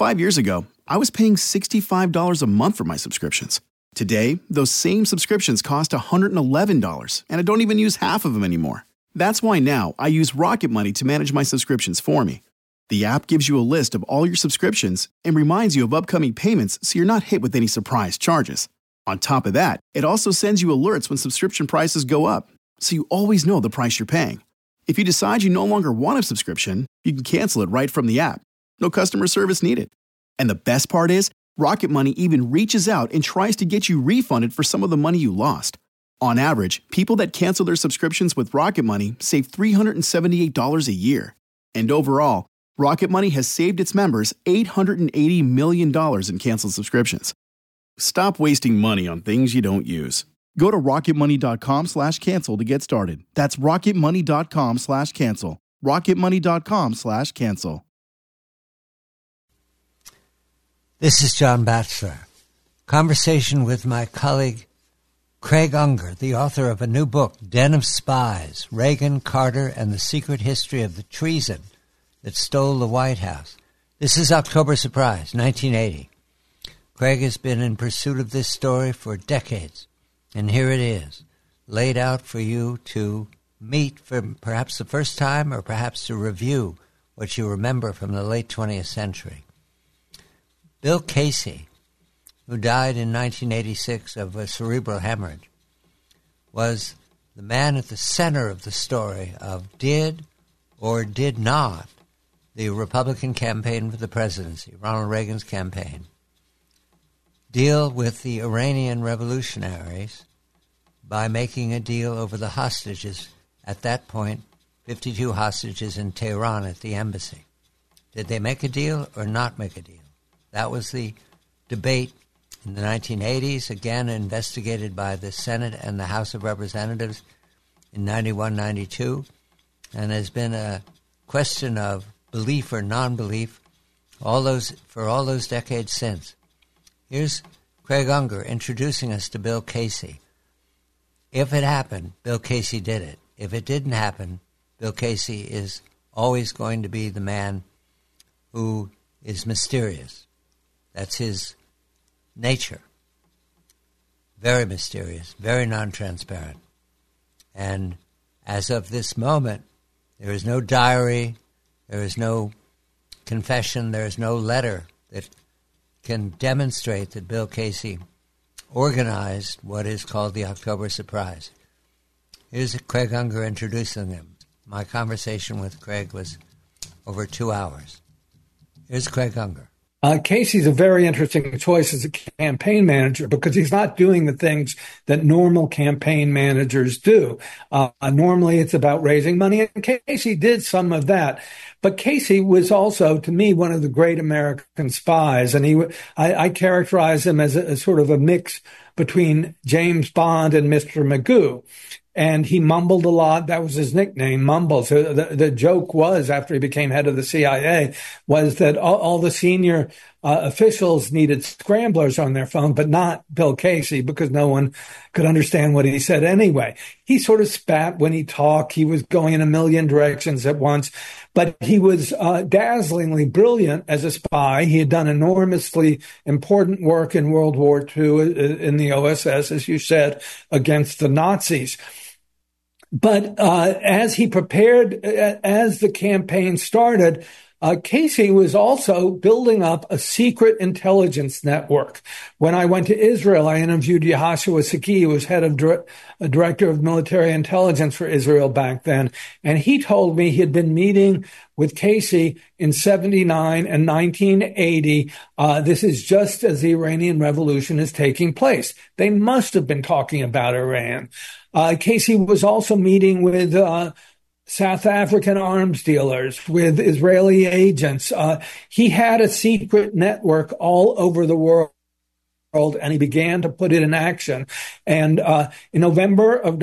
5 years ago, I was paying $65 a month for my subscriptions. Today, those same subscriptions cost $111, and I don't even use half of them anymore. That's why now I use Rocket Money to manage my subscriptions for me. The app gives you a list of all your subscriptions and reminds you of upcoming payments so you're not hit with any surprise charges. On top of that, it also sends you alerts when subscription prices go up, so you always know the price you're paying. If you decide you no longer want a subscription, you can cancel it right from the app. No customer service needed. And the best part is, Rocket Money even reaches out and tries to get you refunded for some of the money you lost. On average, people that cancel their subscriptions with Rocket Money save $378 a year. And overall, Rocket Money has saved its members $880 million in canceled subscriptions. Stop wasting money on things you don't use. Go to rocketmoney.com/cancel to get started. That's rocketmoney.com/cancel. rocketmoney.com/cancel. This is John Batchelor. Conversation with my colleague Craig Unger, the author of a new book, Den of Spies, Reagan, Carter, and the Secret History of the Treason that Stole the White House. This is October Surprise, 1980. Craig has been in pursuit of this story for decades, and here it is, laid out for you to meet for perhaps the first time or perhaps to review what you remember from the late 20th century. Bill Casey, who died in 1986 of a cerebral hemorrhage, was the man at the center of the story of did or did not the Republican campaign for the presidency, Ronald Reagan's campaign, deal with the Iranian revolutionaries by making a deal over the hostages, at that point, 52 hostages in Tehran at the embassy. Did they make a deal or not make a deal? That was the debate in the 1980s, again investigated by the Senate and the House of Representatives in 91, 92, and has been a question of belief or non-belief for all those decades since. Here's Craig Unger introducing us to Bill Casey. If it happened, Bill Casey did it. If it didn't happen, Bill Casey is always going to be the man who is mysterious. That's his nature. Very mysterious, very non-transparent. And as of this moment, there is no diary, there is no confession, there is no letter that can demonstrate that Bill Casey organized what is called the October Surprise. Here's Craig Unger introducing them. My conversation with Craig was over 2 hours. Here's Craig Unger. Casey's a very interesting choice as a campaign manager because he's not doing the things that normal campaign managers do. Normally it's about raising money, and Casey did some of that. But Casey was also, to me, one of the great American spies, and I characterize him as a sort of a mix between James Bond and Mr. Magoo. And he mumbled a lot. That was his nickname, Mumble. So the joke was, after he became head of the CIA, was that all the senior officials needed scramblers on their phone, but not Bill Casey, because no one could understand what he said anyway. He sort of spat when he talked. He was going in a million directions at once, but he was dazzlingly brilliant as a spy. He had done enormously important work in World War II in the OSS, as you said, against the Nazis. But as he prepared, as the campaign started, Casey was also building up a secret intelligence network. When I went to Israel, I interviewed Yehoshua Saki, who was head of director of military intelligence for Israel back then. And he told me he had been meeting with Casey in 79 and 1980. This is just as the Iranian Revolution is taking place. They must have been talking about Iran. Casey was also meeting with South African arms dealers, with Israeli agents. He had a secret network all over the world, and he began to put it in action. And in November of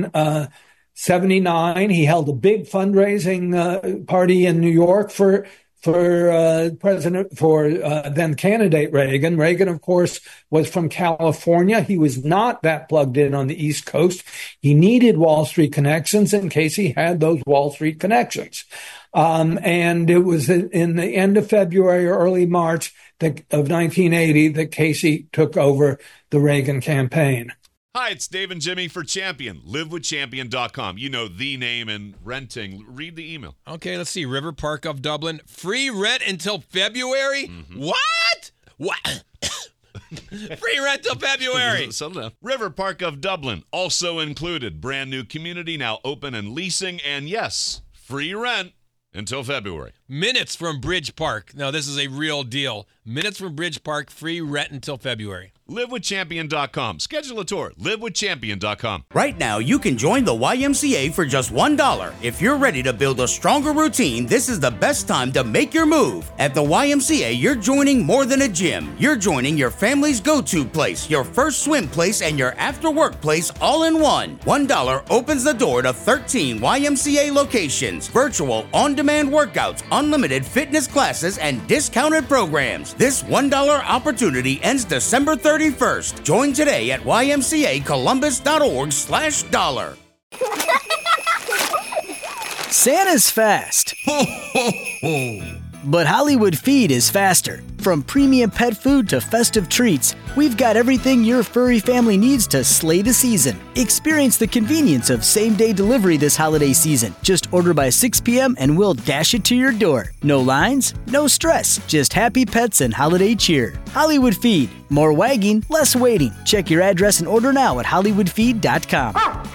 1979, he held a big fundraising party in New York for for then candidate Reagan. Reagan, of course, was from California. He was not that plugged in on the East Coast. He needed Wall Street connections, and Casey had those Wall Street connections. And it was in the end of February or early March of 1980 that Casey took over the Reagan campaign. Hi, it's Dave and Jimmy for Champion. LiveWithChampion.com. You know the name in renting. Read the email. Okay, let's see. River Park of Dublin. Free rent until February? Mm-hmm. What? Free rent till February. Settle down. River Park of Dublin, also included. Brand new community, now open and leasing. And yes, free rent until February. Minutes from Bridge Park. Now, this is a real deal. Minutes from Bridge Park, free rent until February. LiveWithChampion.com. Schedule a tour. LiveWithChampion.com. Right now, you can join the YMCA for just $1. If you're ready to build a stronger routine, this is the best time to make your move. At the YMCA, you're joining more than a gym. You're joining your family's go-to place, your first swim place, and your after-work place all in one. $1 opens the door to 13 YMCA locations, virtual on-demand workouts, unlimited fitness classes, and discounted programs. This $1 opportunity ends December 31st. Join today at ymcacolumbus.org/dollar. Santa's fast. But Hollywood Feed is faster. From premium pet food to festive treats, we've got everything your furry family needs to slay the season. Experience the convenience of same-day delivery this holiday season. Just order by 6 p.m. and we'll dash it to your door. No lines, no stress, just happy pets and holiday cheer. Hollywood Feed. More wagging, less waiting. Check your address and order now at HollywoodFeed.com.